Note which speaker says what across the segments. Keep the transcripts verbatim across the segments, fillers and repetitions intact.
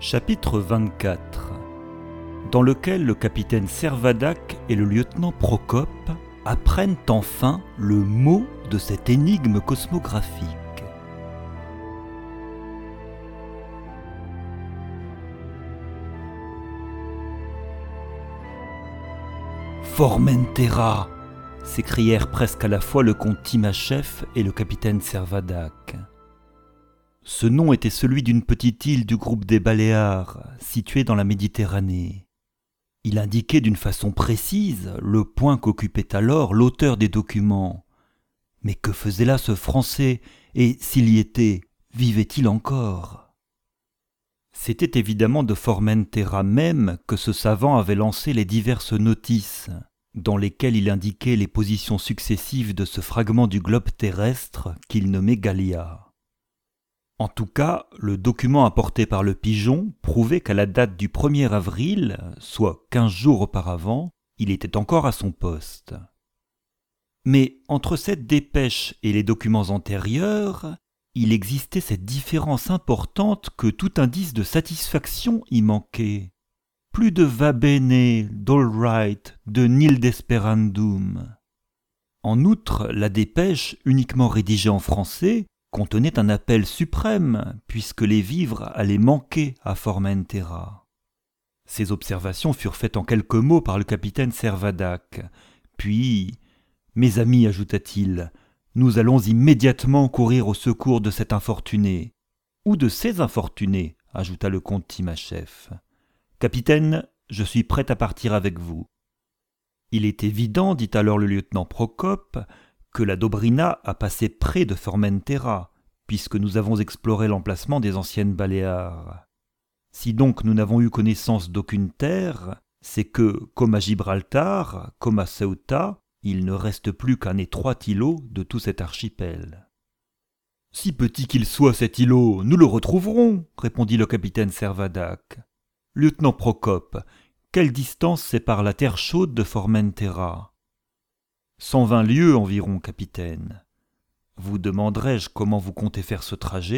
Speaker 1: Chapitre vingt-quatre, dans lequel le capitaine Servadac et le lieutenant Procope apprennent enfin le mot de cette énigme cosmographique. Formentera, s'écrièrent presque à la fois le comte Timascheff et le capitaine Servadac. Ce nom était celui d'une petite île du groupe des Baléares, située dans la Méditerranée. Il indiquait d'une façon précise le point qu'occupait alors l'auteur des documents. Mais que faisait là ce Français, et s'il y était, vivait-il encore ? C'était évidemment de Formentera même que ce savant avait lancé les diverses notices, dans lesquelles il indiquait les positions successives de ce fragment du globe terrestre qu'il nommait Gallia. En tout cas, le document apporté par le pigeon prouvait qu'à la date du premier avril, soit quinze jours auparavant, il était encore à son poste. Mais entre cette dépêche et les documents antérieurs, il existait cette différence importante que tout indice de satisfaction y manquait. Plus de va bene, d'all right, de nil desperandum. En outre, la dépêche, uniquement rédigée en français, contenait un appel suprême, puisque les vivres allaient manquer à Formentera. Ces observations furent faites en quelques mots par le capitaine Servadac. Puis, « Mes amis, ajouta-t-il, nous allons immédiatement courir au secours de cet infortuné. » « Ou de ces infortunés, ajouta le comte Timascheff. « Capitaine, je suis prêt à partir avec vous. » Il est évident, dit alors le lieutenant Procope, que la Dobrina a passé près de Formentera, puisque nous avons exploré l'emplacement des anciennes Baléares. Si donc nous n'avons eu connaissance d'aucune terre, c'est que, comme à Gibraltar, comme à Ceuta, il ne reste plus qu'un étroit îlot de tout cet archipel. « Si petit qu'il soit cet îlot, nous le retrouverons, répondit le capitaine Servadac. « Lieutenant Procope, quelle distance sépare la terre chaude de Formentera ?» Cent vingt lieues environ, capitaine. Vous demanderai-je comment vous comptez faire ce trajet ?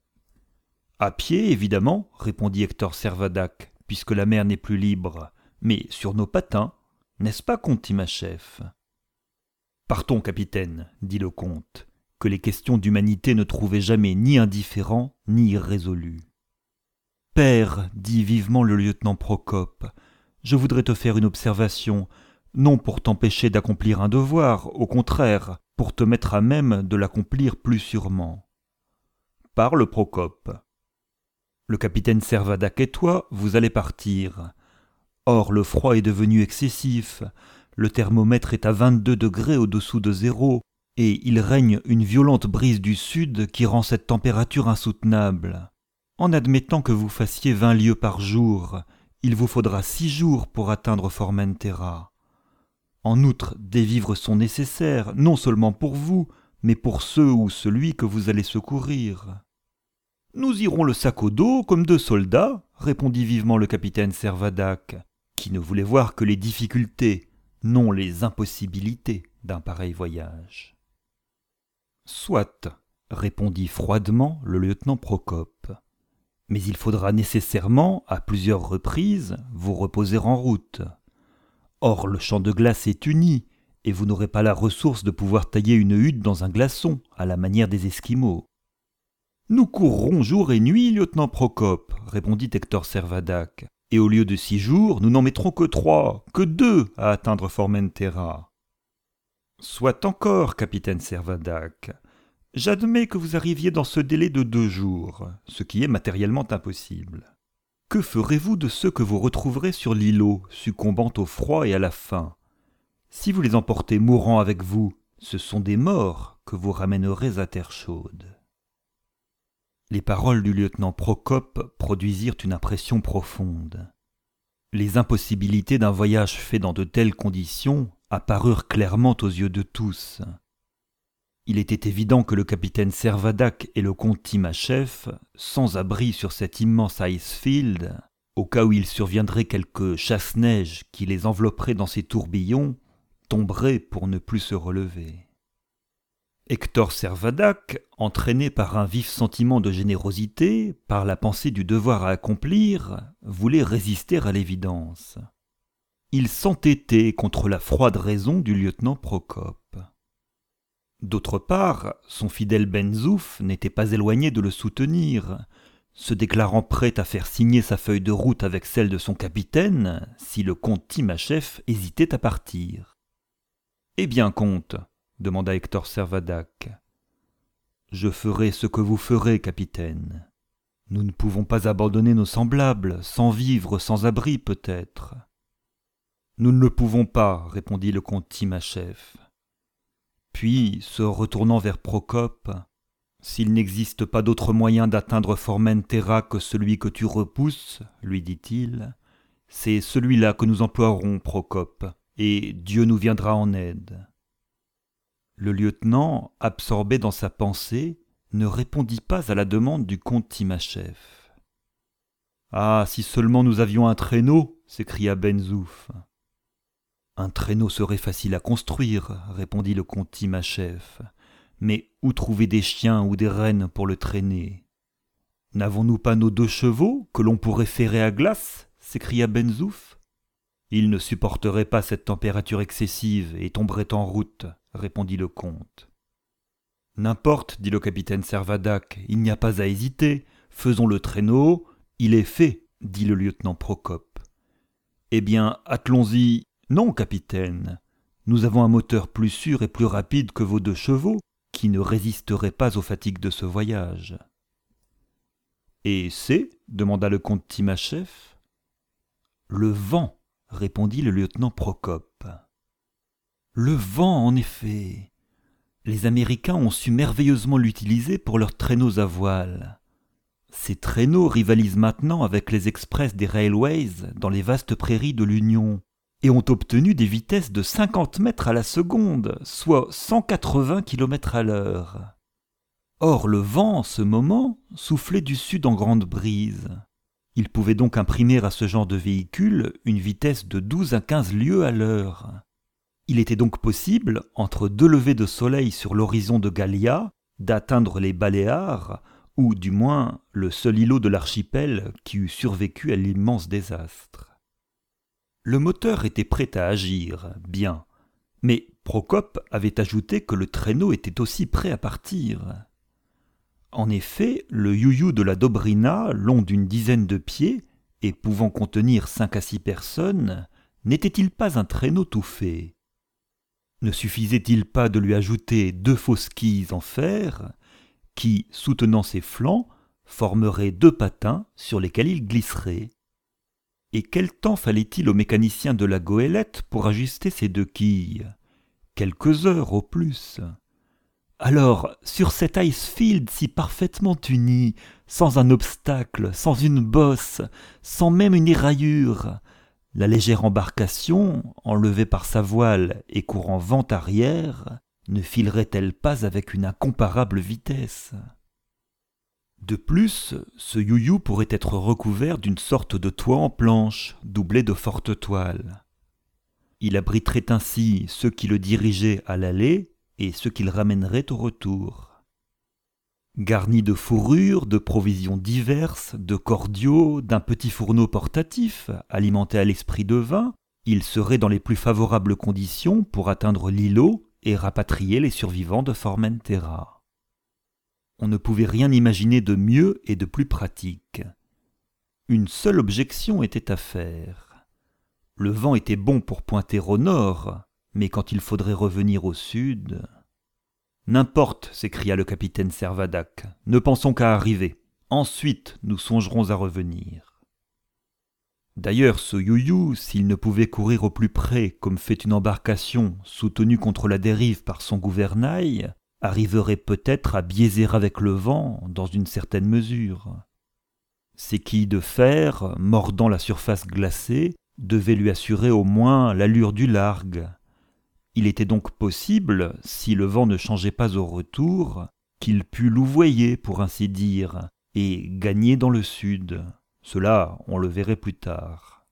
Speaker 1: À pied, évidemment, répondit Hector Servadac, puisque la mer n'est plus libre, mais sur nos patins, n'est-ce pas, comte Timascheff ? Partons, capitaine, dit le comte, que les questions d'humanité ne trouvaient jamais ni indifférents ni irrésolus. Père, dit vivement le lieutenant Procope, je voudrais te faire une observation, non pour t'empêcher d'accomplir un devoir, au contraire, pour te mettre à même de l'accomplir plus sûrement. Parle, Procope. Le capitaine Servadac et toi, vous allez partir. Or, le froid est devenu excessif, le thermomètre est à vingt-deux degrés au-dessous de zéro, et il règne une violente brise du sud qui rend cette température insoutenable. En admettant que vous fassiez vingt lieues par jour, il vous faudra six jours pour atteindre Formentera. En outre, des vivres sont nécessaires, non seulement pour vous, mais pour ceux ou celui que vous allez secourir. « Nous irons le sac au dos comme deux soldats, » répondit vivement le capitaine Servadac, qui ne voulait voir que les difficultés, non les impossibilités d'un pareil voyage. « Soit, » répondit froidement le lieutenant Procope, « mais il faudra nécessairement, à plusieurs reprises, vous reposer en route. » Or, le champ de glace est uni, et vous n'aurez pas la ressource de pouvoir tailler une hutte dans un glaçon, à la manière des Esquimaux. « Nous courrons jour et nuit, lieutenant Procope, » répondit Hector Servadac, « et au lieu de six jours, nous n'en mettrons que trois, que deux à atteindre Formentera. »« Soit encore, capitaine Servadac. J'admets que vous arriviez dans ce délai de deux jours, ce qui est matériellement impossible. Que ferez-vous de ceux que vous retrouverez sur l'îlot, succombant au froid et à la faim ? Si vous les emportez mourant avec vous, ce sont des morts que vous ramènerez à terre chaude. » Les paroles du lieutenant Procope produisirent une impression profonde. Les impossibilités d'un voyage fait dans de telles conditions apparurent clairement aux yeux de tous. Il était évident que le capitaine Servadac et le comte Timascheff, sans abri sur cet immense icefield, au cas où il surviendrait quelque chasse-neige qui les envelopperait dans ses tourbillons, tomberaient pour ne plus se relever. Hector Servadac, entraîné par un vif sentiment de générosité, par la pensée du devoir à accomplir, voulait résister à l'évidence. Il s'entêtait contre la froide raison du lieutenant Procope. D'autre part, son fidèle Ben-Zouf n'était pas éloigné de le soutenir, se déclarant prêt à faire signer sa feuille de route avec celle de son capitaine si le comte Timascheff hésitait à partir. « Eh bien, comte ?» demanda Hector Servadac. « Je ferai ce que vous ferez, capitaine. Nous ne pouvons pas abandonner nos semblables, sans vivre, sans abri peut-être. »« Nous ne le pouvons pas, » répondit le comte Timascheff. Puis, se retournant vers Procope, « S'il n'existe pas d'autre moyen d'atteindre Formentera que celui que tu repousses, lui dit-il, c'est celui-là que nous emploierons, Procope, et Dieu nous viendra en aide. » Le lieutenant, absorbé dans sa pensée, ne répondit pas à la demande du comte Timascheff. « Ah, si seulement nous avions un traîneau !» s'écria Ben-Zouf. « Un traîneau serait facile à construire, » répondit le comte Timascheff. « Mais où trouver des chiens ou des rennes pour le traîner ? N'avons-nous pas nos deux chevaux que l'on pourrait ferrer à glace ?» s'écria Ben-Zouf. « Ils ne supporteraient pas cette température excessive et tomberaient en route, » répondit le comte. « N'importe, dit le capitaine Servadac, il n'y a pas à hésiter. Faisons le traîneau. Il est fait, dit le lieutenant Procope. Eh bien, attelons-y. Non, capitaine, nous avons un moteur plus sûr et plus rapide que vos deux chevaux, qui ne résisteraient pas aux fatigues de ce voyage. »« Et c'est » demanda le comte Timascheff. « Le vent, » répondit le lieutenant Procope. « Le vent, en effet. Les Américains ont su merveilleusement l'utiliser pour leurs traîneaux à voile. Ces traîneaux rivalisent maintenant avec les express des railways dans les vastes prairies de l'Union et ont obtenu des vitesses de cinquante mètres à la seconde, soit cent quatre-vingts kilomètres à l'heure. Or, le vent, en ce moment, soufflait du sud en grande brise. Il pouvait donc imprimer à ce genre de véhicule une vitesse de douze à quinze lieues à l'heure. Il était donc possible, entre deux levées de soleil sur l'horizon de Gallia, d'atteindre les Baléares, ou du moins le seul îlot de l'archipel qui eût survécu à l'immense désastre. Le moteur était prêt à agir, bien, mais Procope avait ajouté que le traîneau était aussi prêt à partir. En effet, le you-you de la Dobrina, long d'une dizaine de pieds et pouvant contenir cinq à six personnes, n'était-il pas un traîneau tout fait ? Ne suffisait-il pas de lui ajouter deux fausses quilles en fer, qui, soutenant ses flancs, formeraient deux patins sur lesquels il glisserait ? Et quel temps fallait-il au mécanicien de la goélette pour ajuster ces deux quilles ? Quelques heures au plus. Alors, sur cet icefield si parfaitement uni, sans un obstacle, sans une bosse, sans même une éraillure, la légère embarcation, enlevée par sa voile et courant vent arrière, ne filerait-elle pas avec une incomparable vitesse ? De plus, ce you-you pourrait être recouvert d'une sorte de toit en planche, doublé de fortes toiles. Il abriterait ainsi ceux qui le dirigeaient à l'aller et ceux qu'il ramènerait au retour. Garni de fourrures, de provisions diverses, de cordiaux, d'un petit fourneau portatif, alimenté à l'esprit de vin, il serait dans les plus favorables conditions pour atteindre l'îlot et rapatrier les survivants de Formentera. On ne pouvait rien imaginer de mieux et de plus pratique. Une seule objection était à faire. Le vent était bon pour pointer au nord, mais quand il faudrait revenir au sud... « N'importe, s'écria le capitaine Servadac, ne pensons qu'à arriver. Ensuite, nous songerons à revenir. » D'ailleurs, ce you-you, s'il ne pouvait courir au plus près comme fait une embarcation soutenue contre la dérive par son gouvernail, arriverait peut-être à biaiser avec le vent dans une certaine mesure. Ses quilles de fer, mordant la surface glacée, devaient lui assurer au moins l'allure du largue. Il était donc possible, si le vent ne changeait pas au retour, qu'il pût louvoyer, pour ainsi dire, et gagner dans le sud. Cela, on le verrait plus tard.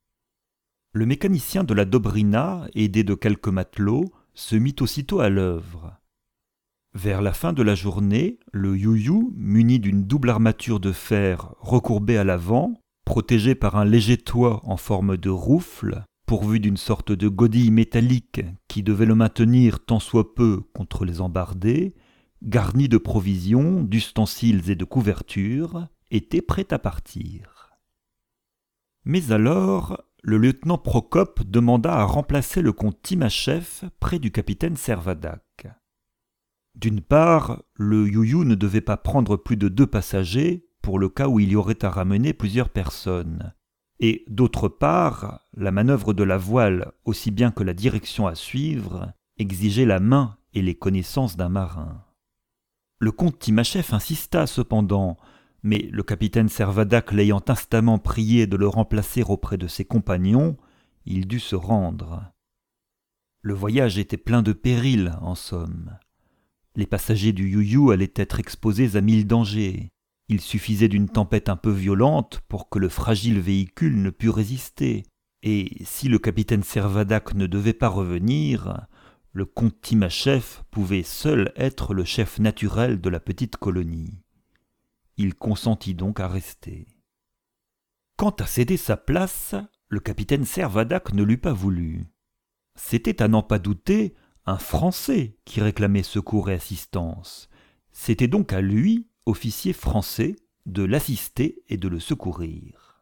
Speaker 1: Le mécanicien de la Dobrina, aidé de quelques matelots, se mit aussitôt à l'œuvre. Vers la fin de la journée, le you-you, muni d'une double armature de fer recourbée à l'avant, protégé par un léger toit en forme de roufle, pourvu d'une sorte de godille métallique qui devait le maintenir tant soit peu contre les embardées, garni de provisions, d'ustensiles et de couvertures, était prêt à partir. Mais alors, le lieutenant Procope demanda à remplacer le comte Timascheff près du capitaine Servadac. D'une part, le you-you ne devait pas prendre plus de deux passagers pour le cas où il y aurait à ramener plusieurs personnes. Et d'autre part, la manœuvre de la voile, aussi bien que la direction à suivre, exigeait la main et les connaissances d'un marin. Le comte Timascheff insista cependant, mais le capitaine Servadac l'ayant instamment prié de le remplacer auprès de ses compagnons, il dut se rendre. Le voyage était plein de périls, en somme. Les passagers du you-you allaient être exposés à mille dangers. Il suffisait d'une tempête un peu violente pour que le fragile véhicule ne pût résister, et si le capitaine Servadac ne devait pas revenir, le comte Timascheff pouvait seul être le chef naturel de la petite colonie. Il consentit donc à rester. Quant à céder sa place, le capitaine Servadac ne l'eût pas voulu. C'était, à n'en pas douter, un Français qui réclamait secours et assistance. C'était donc à lui, officier français, de l'assister et de le secourir.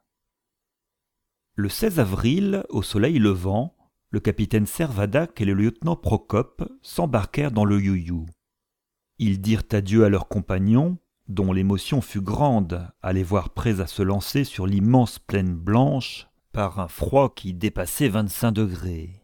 Speaker 1: Le seize avril, au soleil levant, le capitaine Servadac et le lieutenant Procope s'embarquèrent dans le you-you. Ils dirent adieu à leurs compagnons, dont l'émotion fut grande à les voir prêts à se lancer sur l'immense plaine blanche par un froid qui dépassait vingt-cinq degrés.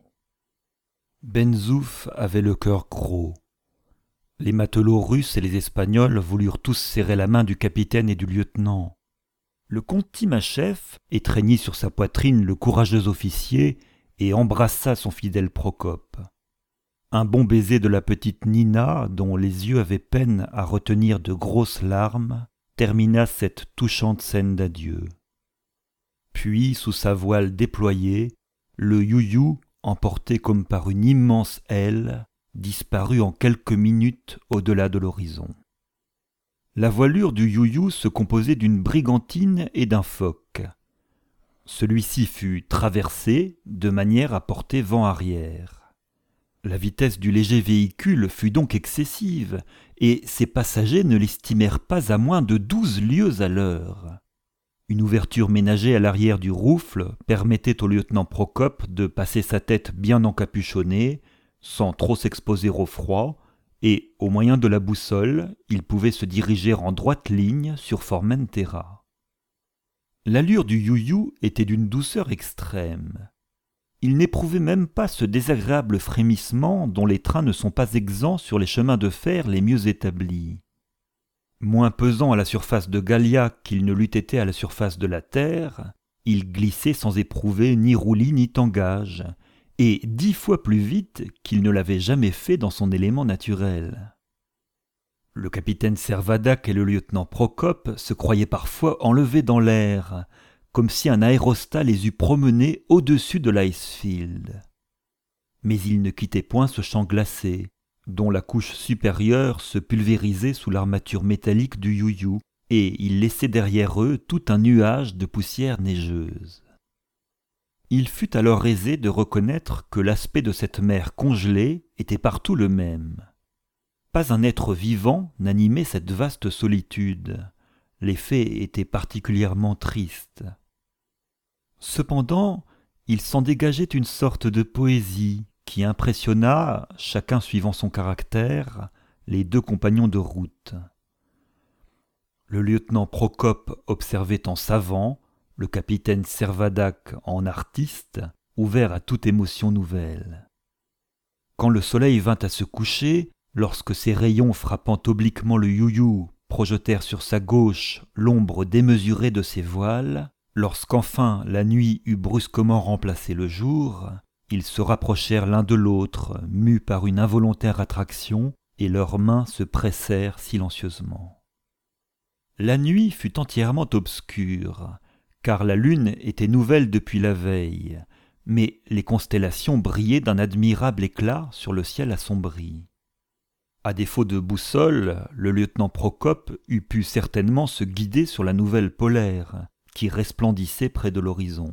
Speaker 1: Benzouf avait le cœur gros. Les matelots russes et les Espagnols voulurent tous serrer la main du capitaine et du lieutenant. Le comte Timascheff étreignit sur sa poitrine le courageux officier et embrassa son fidèle Procope. Un bon baiser de la petite Nina, dont les yeux avaient peine à retenir de grosses larmes, termina cette touchante scène d'adieu. Puis, sous sa voile déployée, le you-you, emporté comme par une immense aile, disparut en quelques minutes au-delà de l'horizon. La voilure du you-you se composait d'une brigantine et d'un foc. Celui-ci fut traversé de manière à porter vent arrière. La vitesse du léger véhicule fut donc excessive, et ses passagers ne l'estimèrent pas à moins de douze lieues à l'heure. Une ouverture ménagée à l'arrière du roufle permettait au lieutenant Procope de passer sa tête bien encapuchonnée, sans trop s'exposer au froid, et, au moyen de la boussole, il pouvait se diriger en droite ligne sur Formentera. L'allure du you-you était d'une douceur extrême. Il n'éprouvait même pas ce désagréable frémissement dont les trains ne sont pas exempts sur les chemins de fer les mieux établis. Moins pesant à la surface de Gallia qu'il ne l'eût été à la surface de la terre, il glissait sans éprouver ni roulis ni tangage, et dix fois plus vite qu'il ne l'avait jamais fait dans son élément naturel. Le capitaine Servadac et le lieutenant Procope se croyaient parfois enlevés dans l'air, comme si un aérostat les eût promenés au-dessus de l'icefield. Mais ils ne quittaient point ce champ glacé, dont la couche supérieure se pulvérisait sous l'armature métallique du you-you, et ils laissaient derrière eux tout un nuage de poussière neigeuse. Il fut alors aisé de reconnaître que l'aspect de cette mer congelée était partout le même. Pas un être vivant n'animait cette vaste solitude. L'effet était particulièrement triste. Cependant, il s'en dégageait une sorte de poésie qui impressionna, chacun suivant son caractère, les deux compagnons de route. Le lieutenant Procope observait en savant, le capitaine Servadac en artiste, ouvert à toute émotion nouvelle. Quand le soleil vint à se coucher, lorsque ses rayons frappant obliquement le you-you projetèrent sur sa gauche l'ombre démesurée de ses voiles, lorsqu'enfin la nuit eut brusquement remplacé le jour, ils se rapprochèrent l'un de l'autre, mus par une involontaire attraction, et leurs mains se pressèrent silencieusement. La nuit fut entièrement obscure, car la lune était nouvelle depuis la veille, mais les constellations brillaient d'un admirable éclat sur le ciel assombri. À défaut de boussole, le lieutenant Procope eût pu certainement se guider sur la nouvelle polaire, qui resplendissait près de l'horizon.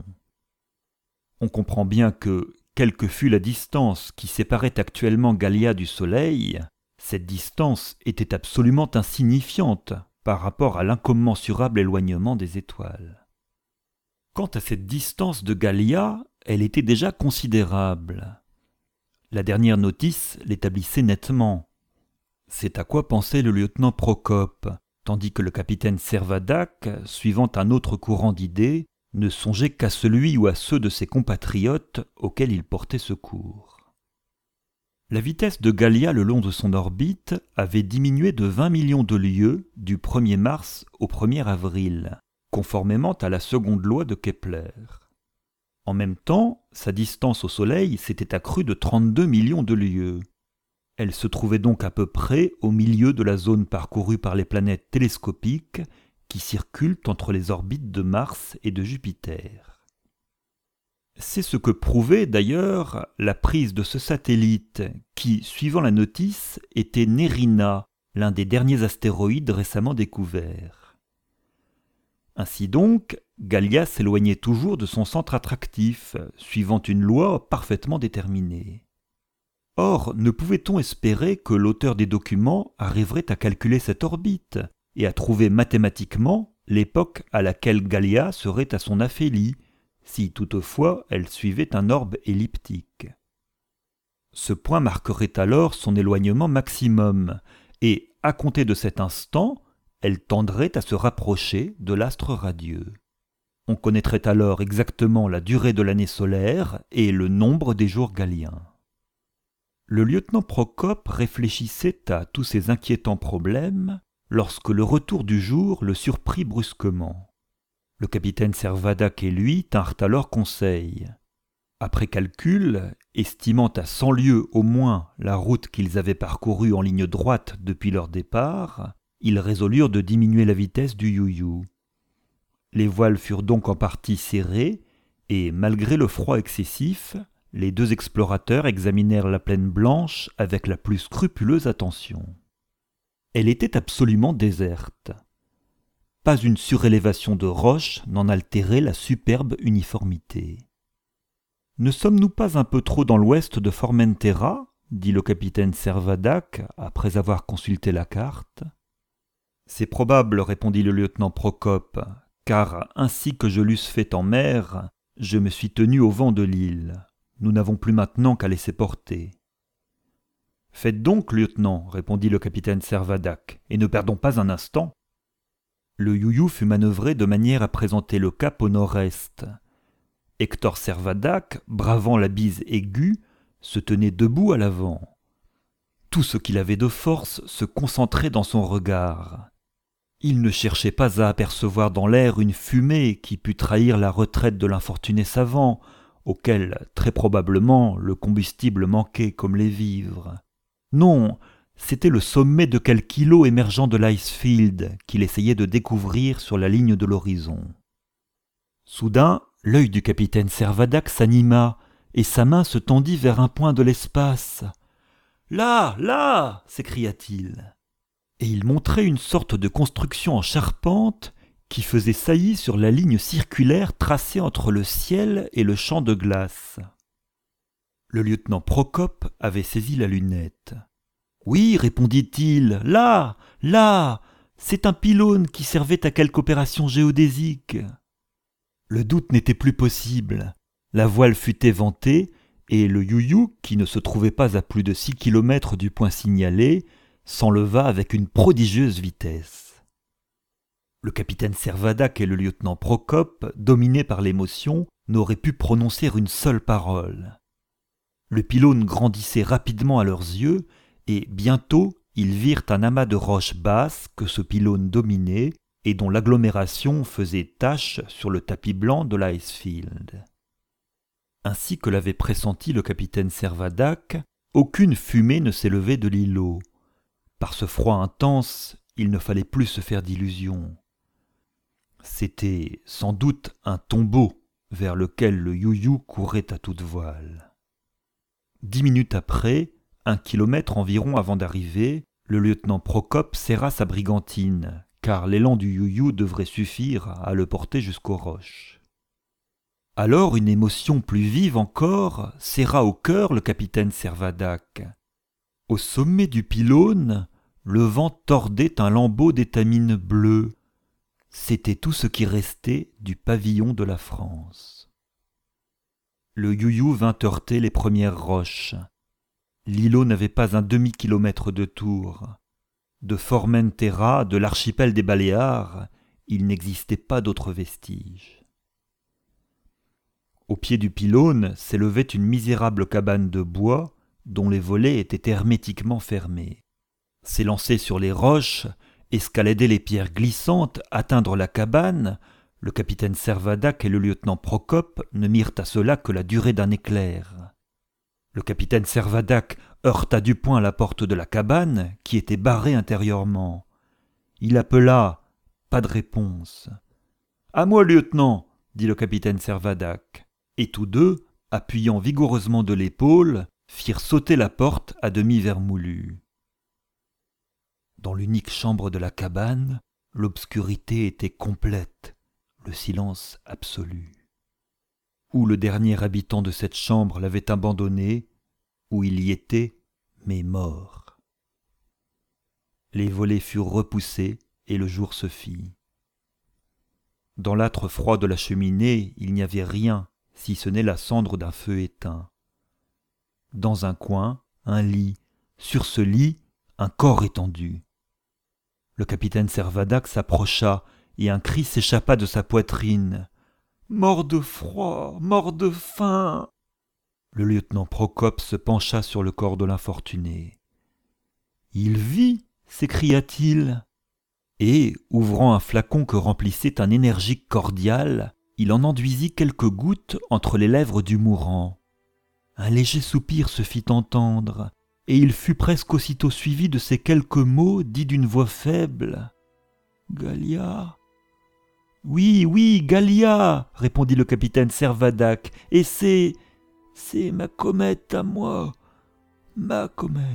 Speaker 1: On comprend bien que, quelle que fût la distance qui séparait actuellement Gallia du Soleil, cette distance était absolument insignifiante par rapport à l'incommensurable éloignement des étoiles. Quant à cette distance de Gallia, elle était déjà considérable. La dernière notice l'établissait nettement. C'est à quoi pensait le lieutenant Procope, tandis que le capitaine Servadac, suivant un autre courant d'idées, ne songeait qu'à celui ou à ceux de ses compatriotes auxquels il portait secours. La vitesse de Gallia le long de son orbite avait diminué de vingt millions de lieues du premier mars au premier avril, conformément à la seconde loi de Kepler. En même temps, sa distance au Soleil s'était accrue de trente-deux millions de lieues. Elle se trouvait donc à peu près au milieu de la zone parcourue par les planètes télescopiques qui circulent entre les orbites de Mars et de Jupiter. C'est ce que prouvait d'ailleurs la prise de ce satellite qui, suivant la notice, était Nerina, l'un des derniers astéroïdes récemment découverts. Ainsi donc, Gallia s'éloignait toujours de son centre attractif, suivant une loi parfaitement déterminée. Or, ne pouvait-on espérer que l'auteur des documents arriverait à calculer cette orbite et à trouver mathématiquement l'époque à laquelle Gallia serait à son aphélie, si toutefois elle suivait un orbe elliptique. Ce point marquerait alors son éloignement maximum, et, à compter de cet instant, elle tendrait à se rapprocher de l'astre radieux. On connaîtrait alors exactement la durée de l'année solaire et le nombre des jours galliens. Le lieutenant Procope réfléchissait à tous ces inquiétants problèmes lorsque le retour du jour le surprit brusquement. Le capitaine Servadac et lui tinrent alors conseil. Après calcul, estimant à cent lieues au moins la route qu'ils avaient parcourue en ligne droite depuis leur départ, ils résolurent de diminuer la vitesse du you-you. Les voiles furent donc en partie serrées, et malgré le froid excessif, les deux explorateurs examinèrent la plaine blanche avec la plus scrupuleuse attention. Elle était absolument déserte. Pas une surélévation de roches n'en altérait la superbe uniformité. « Ne sommes-nous pas un peu trop dans l'ouest de Formentera ?» dit le capitaine Servadac après avoir consulté la carte. « C'est probable, répondit le lieutenant Procope, car ainsi que je l'eusse fait en mer, je me suis tenu au vent de l'île. Nous n'avons plus maintenant qu'à laisser porter. »« Faites donc, lieutenant, répondit le capitaine Servadac, et ne perdons pas un instant. » Le you-you fut manœuvré de manière à présenter le cap au nord-est. Hector Servadac, bravant la bise aiguë, se tenait debout à l'avant. Tout ce qu'il avait de force se concentrait dans son regard. Il ne cherchait pas à apercevoir dans l'air une fumée qui pût trahir la retraite de l'infortuné savant, auquel, très probablement, le combustible manquait comme les vivres. Non, c'était le sommet de quelque îlot émergeant de l'icefield qu'il essayait de découvrir sur la ligne de l'horizon. Soudain, l'œil du capitaine Servadac s'anima, et sa main se tendit vers un point de l'espace. « Là, là !» s'écria-t-il. Et il montrait une sorte de construction en charpente qui faisait saillie sur la ligne circulaire tracée entre le ciel et le champ de glace. Le lieutenant Procope avait saisi la lunette. « Oui, répondit-il, là, là, c'est un pylône qui servait à quelque opération géodésique. » Le doute n'était plus possible. La voile fut éventée, et le you-you, qui ne se trouvait pas à plus de six kilomètres du point signalé, s'enleva avec une prodigieuse vitesse. Le capitaine Servadac et le lieutenant Procope, dominés par l'émotion, n'auraient pu prononcer une seule parole. Le pylône grandissait rapidement à leurs yeux, et bientôt ils virent un amas de roches basses que ce pylône dominait et dont l'agglomération faisait tache sur le tapis blanc de l'icefield. Ainsi que l'avait pressenti le capitaine Servadac, aucune fumée ne s'élevait de l'îlot. Par ce froid intense, il ne fallait plus se faire d'illusions. C'était sans doute un tombeau vers lequel le you-you courait à toute voile. Dix minutes après, Un kilomètre environ avant d'arriver, le lieutenant Procope serra sa brigantine, car l'élan du you-you devrait suffire à le porter jusqu'aux roches. Alors une émotion plus vive encore serra au cœur le capitaine Servadac. Au sommet du pylône, le vent tordait un lambeau d'étamine bleue. C'était tout ce qui restait du pavillon de la France. Le you-you vint heurter les premières roches. L'îlot n'avait pas un demi-kilomètre de tour. De Formentera, de l'archipel des Baléares, il n'existait pas d'autres vestiges. Au pied du pylône s'élevait une misérable cabane de bois dont les volets étaient hermétiquement fermés. S'élancer sur les roches, escalader les pierres glissantes, atteindre la cabane, le capitaine Servadac et le lieutenant Procope ne mirent à cela que la durée d'un éclair. Le capitaine Servadac heurta du poing la porte de la cabane, qui était barrée intérieurement. Il appela, pas de réponse. « À moi, lieutenant !» dit le capitaine Servadac. Et tous deux, appuyant vigoureusement de l'épaule, firent sauter la porte à demi vermoulue. Dans l'unique chambre de la cabane, l'obscurité était complète, le silence absolu. Ou le dernier habitant de cette chambre l'avait abandonné, ou il y était, mais mort. Les volets furent repoussés et le jour se fit. Dans l'âtre froid de la cheminée, il n'y avait rien, si ce n'est la cendre d'un feu éteint. Dans un coin, un lit. Sur ce lit, un corps étendu. Le capitaine Servadac s'approcha et un cri s'échappa de sa poitrine. « Mort de froid, mort de faim !» Le lieutenant Procope se pencha sur le corps de l'infortuné. « Il vit !» s'écria-t-il. Et, ouvrant un flacon que remplissait un énergique cordial, il en enduisit quelques gouttes entre les lèvres du mourant. Un léger soupir se fit entendre, et il fut presque aussitôt suivi de ces quelques mots dits d'une voix faible. « Gallia !»« Oui, oui, Gallia !» répondit le capitaine Servadac, « et c'est... c'est ma comète à moi, ma comète. »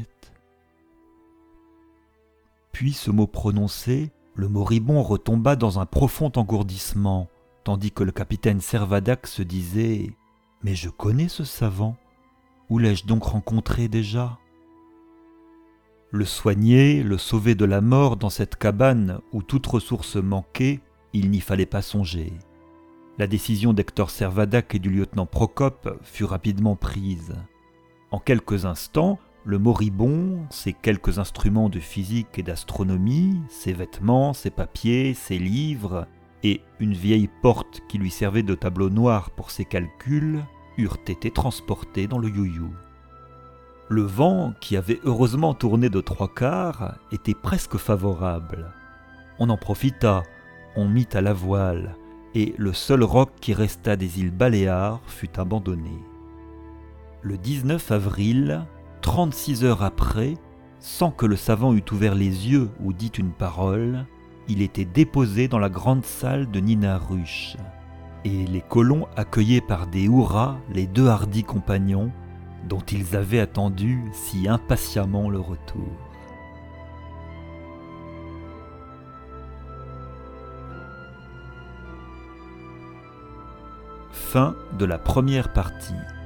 Speaker 1: Puis, ce mot prononcé, le moribond retomba dans un profond engourdissement, tandis que le capitaine Servadac se disait « Mais je connais ce savant. Où l'ai-je donc rencontré déjà ?» Le soigner, le sauver de la mort dans cette cabane où toute ressource manquait, il n'y fallait pas songer. La décision d'Hector Servadac et du lieutenant Procope fut rapidement prise. En quelques instants, le moribond, ses quelques instruments de physique et d'astronomie, ses vêtements, ses papiers, ses livres, et une vieille porte qui lui servait de tableau noir pour ses calculs, eurent été transportés dans le you-you. Le vent, qui avait heureusement tourné de trois quarts, était presque favorable. On en profita, on mit à la voile, et le seul roc qui resta des îles Baléares fut abandonné. Le dix-neuf avril, trente-six heures après, sans que le savant eût ouvert les yeux ou dit une parole, il était déposé dans la grande salle de Nina Ruche, et les colons accueillaient par des hurrahs les deux hardis compagnons dont ils avaient attendu si impatiemment le retour. Fin de la première partie.